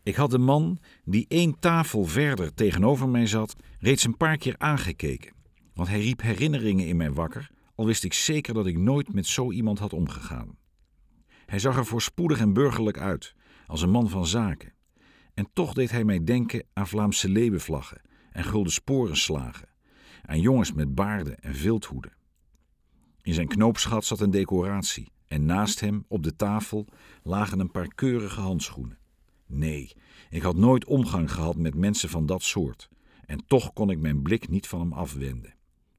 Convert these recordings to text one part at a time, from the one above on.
Ik had de man, die 1 tafel verder tegenover mij zat, reeds een paar keer aangekeken. Want hij riep herinneringen in mij wakker, al wist ik zeker dat ik nooit met zo iemand had omgegaan. Hij zag er voorspoedig en burgerlijk uit, als een man van zaken. En toch deed hij mij denken aan Vlaamse leeuwenvlaggen en gulden sporenslagen, aan jongens met baarden en vilthoeden. In zijn knoopsgat zat een decoratie en naast hem, op de tafel, lagen een paar keurige handschoenen. Nee, ik had nooit omgang gehad met mensen van dat soort. En toch kon ik mijn blik niet van hem afwenden.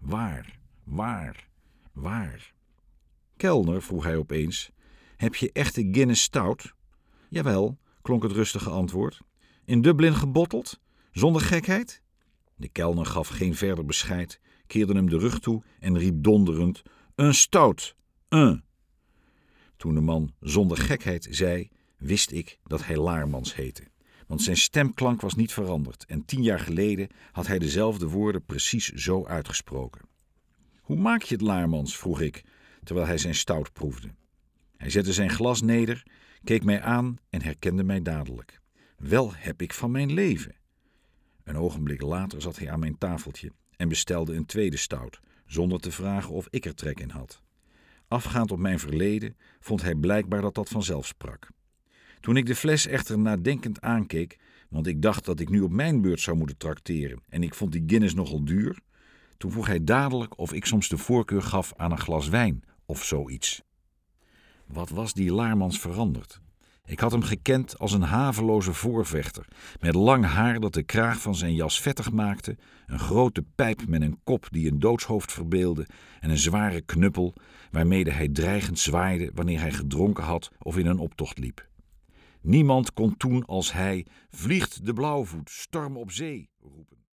Waar? Kelner, vroeg hij opeens, heb je echte Guinness stout? Jawel, klonk het rustige antwoord. In Dublin gebotteld? Zonder gekheid? De kelner gaf geen verder bescheid, keerde hem de rug toe en riep donderend: een stout, un. Toen de man zonder gekheid zei, wist ik dat hij Laarmans heette. Want zijn stemklank was niet veranderd en 10 jaar geleden had hij dezelfde woorden precies zo uitgesproken. Hoe maak je het, Laarmans? Vroeg ik, terwijl hij zijn stout proefde. Hij zette zijn glas neder, keek mij aan en herkende mij dadelijk. Wel heb ik van mijn leven. Een ogenblik later zat hij aan mijn tafeltje en bestelde een tweede stout, zonder te vragen of ik er trek in had. Afgaand op mijn verleden vond hij blijkbaar dat dat vanzelf sprak. Toen ik de fles echter nadenkend aankeek, want ik dacht dat ik nu op mijn beurt zou moeten trakteren en ik vond die Guinness nogal duur, toen vroeg hij dadelijk of ik soms de voorkeur gaf aan een glas wijn of zoiets. Wat was die Laarmans veranderd? Ik had hem gekend als een haveloze voorvechter, met lang haar dat de kraag van zijn jas vettig maakte, een grote pijp met een kop die een doodshoofd verbeeldde en een zware knuppel waarmede hij dreigend zwaaide wanneer hij gedronken had of in een optocht liep. Niemand kon toen als hij: vliegt de blauwvoet, storm op zee, roepen.